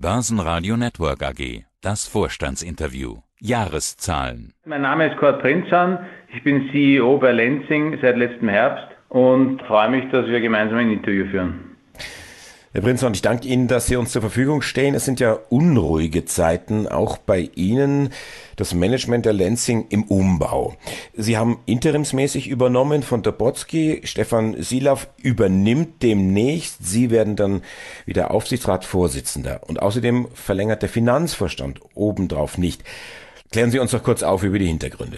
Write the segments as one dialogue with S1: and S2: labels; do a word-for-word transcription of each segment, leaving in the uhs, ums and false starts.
S1: Börsenradio Network A G. Das Vorstandsinterview. Jahreszahlen.
S2: Mein Name ist Kurt Prinzan. Ich bin C E O bei Lenzing seit letztem Herbst und freue mich, dass wir gemeinsam ein Interview führen.
S3: Herr Prinzan, ich danke Ihnen, dass Sie uns zur Verfügung stehen. Es sind ja unruhige Zeiten, auch bei Ihnen, das Management der Lenzing im Umbau. Sie haben interimsmäßig übernommen von Topotsky. Stefan Silaff übernimmt demnächst. Sie werden dann wieder Aufsichtsratsvorsitzender. Und außerdem verlängert der Finanzvorstand obendrauf nicht. Klären Sie uns doch kurz auf über die Hintergründe.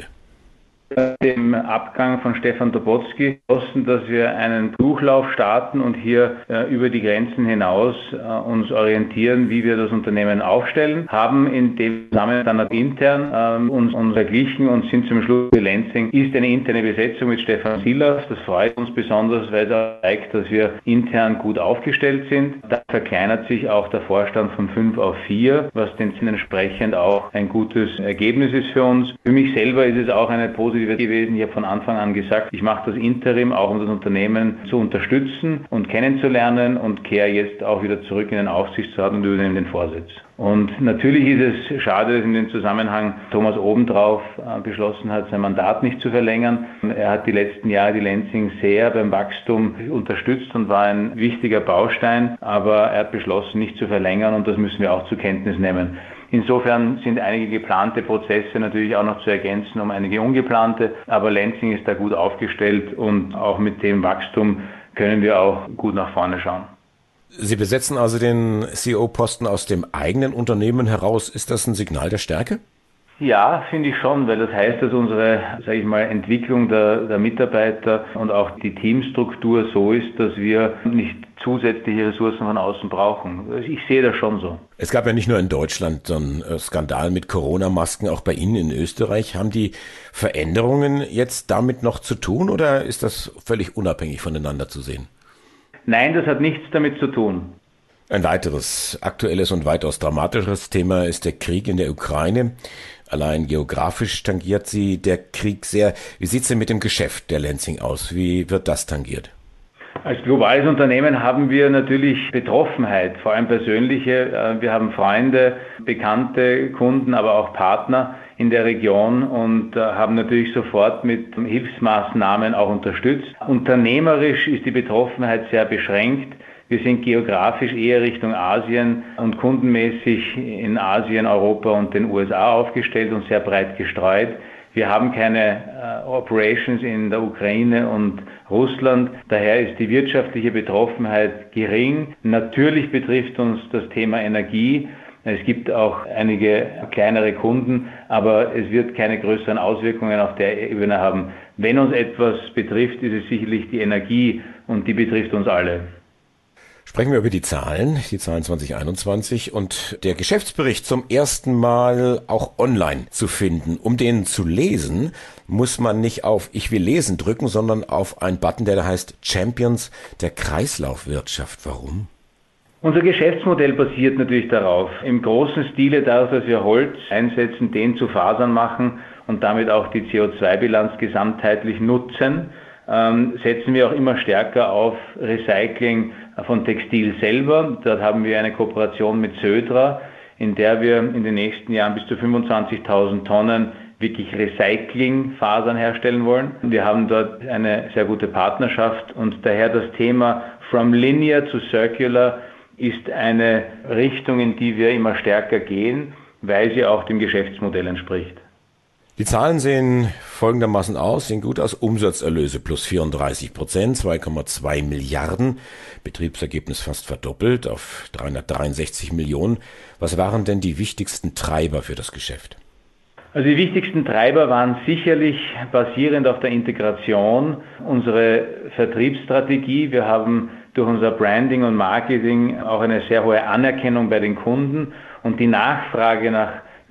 S2: Dem Abgang von Stefan Topotsky beschlossen, dass wir einen Durchlauf starten und hier äh, über die Grenzen hinaus äh, uns orientieren, wie wir das Unternehmen aufstellen, haben in dem Zusammenhang dann intern äh, uns, uns verglichen und sind zum Schluss, die Lenzing ist eine interne Besetzung mit Stefan Silaff. Das freut uns besonders, weil es zeigt, dass wir intern gut aufgestellt sind. Da verkleinert sich auch der Vorstand von fünf auf vier, was den entsprechend auch ein gutes Ergebnis ist für uns. Für mich selber ist es auch eine positive gewesen. Ich habe von Anfang an gesagt, ich mache das Interim auch, um das Unternehmen zu unterstützen und kennenzulernen und kehre jetzt auch wieder zurück in den Aufsichtsrat und übernehme den Vorsitz. Und natürlich ist es schade, dass in dem Zusammenhang Thomas Obendrauf beschlossen hat, sein Mandat nicht zu verlängern. Er hat die letzten Jahre die Lenzing sehr beim Wachstum unterstützt und war ein wichtiger Baustein, aber er hat beschlossen, nicht zu verlängern und das müssen wir auch zur Kenntnis nehmen. Insofern sind einige geplante Prozesse natürlich auch noch zu ergänzen um einige ungeplante, aber Lenzing ist da gut aufgestellt und auch mit dem Wachstum können wir auch gut nach vorne schauen.
S3: Sie besetzen also den C E O-Posten aus dem eigenen Unternehmen heraus. Ist das ein Signal der Stärke?
S2: Ja, finde ich schon, weil das heißt, dass unsere, sage ich mal, Entwicklung der, der Mitarbeiter und auch die Teamstruktur so ist, dass wir nicht zusätzliche Ressourcen von außen brauchen. Ich sehe das schon so.
S3: Es gab ja nicht nur in Deutschland so einen Skandal mit Corona-Masken, auch bei Ihnen in Österreich. Haben die Veränderungen jetzt damit noch zu tun oder ist das völlig unabhängig voneinander zu sehen?
S2: Nein, das hat nichts damit zu tun.
S3: Ein weiteres aktuelles und weitaus dramatischeres Thema ist der Krieg in der Ukraine. Allein geografisch tangiert sie der Krieg sehr. Wie sieht es denn mit dem Geschäft der Lenzing aus? Wie wird das tangiert?
S2: Als globales Unternehmen haben wir natürlich Betroffenheit, vor allem persönliche. Wir haben Freunde, Bekannte, Kunden, aber auch Partner in der Region und haben natürlich sofort mit Hilfsmaßnahmen auch unterstützt. Unternehmerisch ist die Betroffenheit sehr beschränkt. Wir sind geografisch eher Richtung Asien und kundenmäßig in Asien, Europa und den U S A aufgestellt und sehr breit gestreut. Wir haben keine äh, Operations in der Ukraine und Russland. Daher ist die wirtschaftliche Betroffenheit gering. Natürlich betrifft uns das Thema Energie. Es gibt auch einige kleinere Kunden, aber es wird keine größeren Auswirkungen auf der Ebene haben. Wenn uns etwas betrifft, ist es sicherlich die Energie und die betrifft uns alle.
S3: Sprechen wir über die Zahlen, die Zahlen zwanzig einundzwanzig und der Geschäftsbericht zum ersten Mal auch online zu finden. Um den zu lesen, muss man nicht auf Ich will lesen drücken, sondern auf einen Button, der da heißt Champions der Kreislaufwirtschaft. Warum?
S2: Unser Geschäftsmodell basiert natürlich darauf, im großen Stile dadurch, dass wir Holz einsetzen, den zu Fasern machen und damit auch die C O zwei Bilanz gesamtheitlich nutzen, ähm, setzen wir auch immer stärker auf Recycling von Textil selber. Dort haben wir eine Kooperation mit Södra, in der wir in den nächsten Jahren bis zu fünfundzwanzigtausend Tonnen wirklich Recyclingfasern herstellen wollen. Wir haben dort eine sehr gute Partnerschaft und daher das Thema From Linear to Circular ist eine Richtung, in die wir immer stärker gehen, weil sie auch dem Geschäftsmodell entspricht.
S3: Die Zahlen sehen folgendermaßen aus, sehen gut aus. Umsatzerlöse plus vierunddreißig Prozent, zwei Komma zwei Milliarden. Betriebsergebnis fast verdoppelt auf dreihundertdreiundsechzig Millionen. Was waren denn die wichtigsten Treiber für das Geschäft?
S2: Also die wichtigsten Treiber waren sicherlich basierend auf der Integration unsere Vertriebsstrategie. Wir haben durch unser Branding und Marketing auch eine sehr hohe Anerkennung bei den Kunden und die Nachfrage nach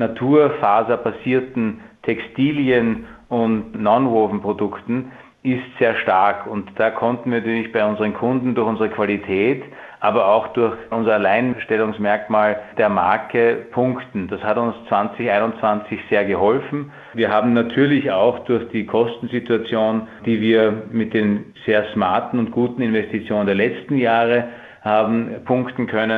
S2: naturfaserbasierten Textilien und Non-Woven-Produkten ist sehr stark und da konnten wir natürlich bei unseren Kunden durch unsere Qualität, aber auch durch unser Alleinstellungsmerkmal der Marke punkten. Das hat uns zwanzig einundzwanzig sehr geholfen. Wir haben natürlich auch durch die Kostensituation, die wir mit den sehr smarten und guten Investitionen der letzten Jahre haben, punkten können.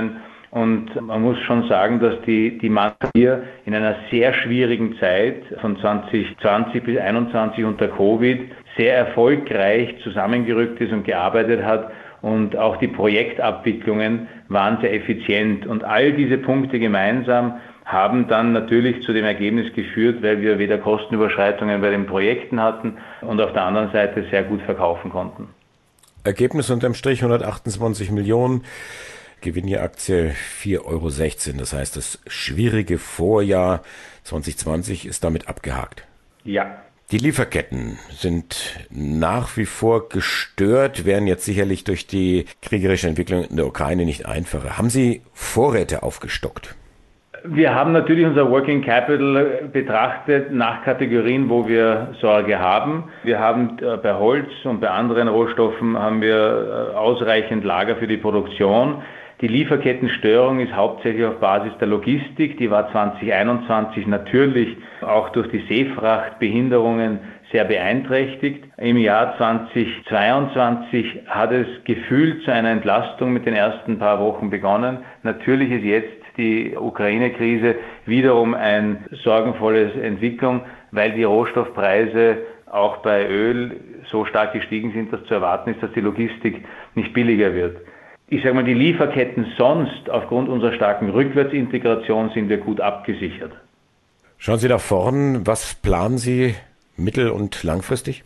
S2: Und man muss schon sagen, dass die, die Mannschaft hier in einer sehr schwierigen Zeit von zwanzig zwanzig bis einundzwanzig unter Covid sehr erfolgreich zusammengerückt ist und gearbeitet hat. Und auch die Projektabwicklungen waren sehr effizient. Und all diese Punkte gemeinsam haben dann natürlich zu dem Ergebnis geführt, weil wir weder Kostenüberschreitungen bei den Projekten hatten und auf der anderen Seite sehr gut verkaufen konnten.
S3: Ergebnis unterm Strich hundertachtundzwanzig Millionen, Gewinn je Aktie vier Euro sechzehn. Das heißt, das schwierige Vorjahr zwanzig zwanzig ist damit abgehakt.
S2: Ja.
S3: Die Lieferketten sind nach wie vor gestört, werden jetzt sicherlich durch die kriegerische Entwicklung in der Ukraine nicht einfacher. Haben Sie Vorräte aufgestockt?
S2: Wir haben natürlich unser Working Capital betrachtet nach Kategorien, wo wir Sorge haben. Wir haben bei Holz und bei anderen Rohstoffen haben wir ausreichend Lager für die Produktion. Die Lieferkettenstörung ist hauptsächlich auf Basis der Logistik. Die war zwanzig einundzwanzig natürlich auch durch die Seefrachtbehinderungen sehr beeinträchtigt. Im Jahr zwanzig zweiundzwanzig hat es gefühlt zu einer Entlastung mit den ersten paar Wochen begonnen. Natürlich ist jetzt die Ukraine-Krise wiederum eine sorgenvolle Entwicklung, weil die Rohstoffpreise auch bei Öl so stark gestiegen sind, dass zu erwarten ist, dass die Logistik nicht billiger wird. Ich sage mal, die Lieferketten sonst, aufgrund unserer starken Rückwärtsintegration, sind wir gut abgesichert.
S3: Schauen Sie nach vorn, was planen Sie mittel- und langfristig?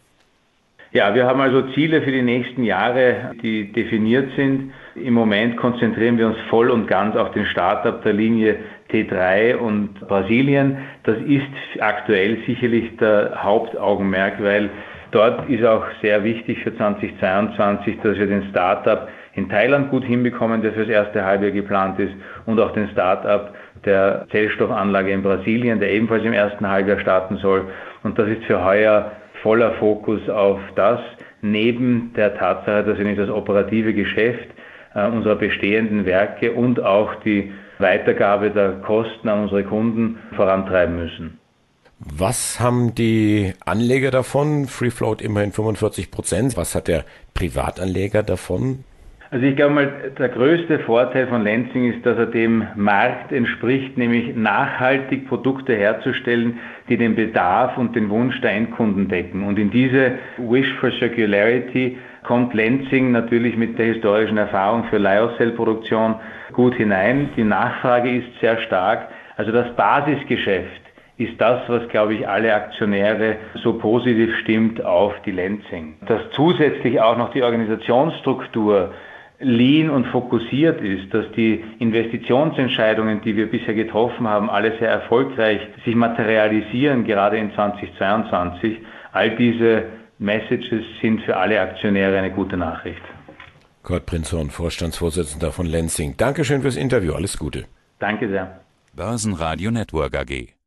S2: Ja, wir haben also Ziele für die nächsten Jahre, die definiert sind. Im Moment konzentrieren wir uns voll und ganz auf den Start-up der Linie T drei und Brasilien. Das ist aktuell sicherlich der Hauptaugenmerk, weil dort ist auch sehr wichtig für zwanzig zweiundzwanzig, dass wir den Start-up in Thailand gut hinbekommen, der fürs erste Halbjahr geplant ist, und auch den Start-up der Zellstoffanlage in Brasilien, der ebenfalls im ersten Halbjahr starten soll. Und das ist für heuer voller Fokus auf das, neben der Tatsache, dass wir nicht das operative Geschäft äh, unserer bestehenden Werke und auch die Weitergabe der Kosten an unsere Kunden vorantreiben müssen.
S3: Was haben die Anleger davon? Free Float immerhin fünfundvierzig Prozent. Was hat der Privatanleger davon?
S2: Also ich glaube mal, der größte Vorteil von Lenzing ist, dass er dem Markt entspricht, nämlich nachhaltig Produkte herzustellen, die den Bedarf und den Wunsch der Endkunden decken. Und in diese Wish for Circularity kommt Lenzing natürlich mit der historischen Erfahrung für Lyocell-Produktion gut hinein. Die Nachfrage ist sehr stark. Also das Basisgeschäft ist das, was, glaube ich, alle Aktionäre so positiv stimmt auf die Lenzing. Dass zusätzlich auch noch die Organisationsstruktur lean und fokussiert ist, dass die Investitionsentscheidungen, die wir bisher getroffen haben, alle sehr erfolgreich sich materialisieren, gerade in zwanzig zweiundzwanzig. All diese Messages sind für alle Aktionäre eine gute Nachricht.
S3: Kurt Prinzhorn, Vorstandsvorsitzender von Lenzing. Dankeschön fürs Interview. Alles Gute.
S2: Danke sehr.
S1: Börsenradio Network A G.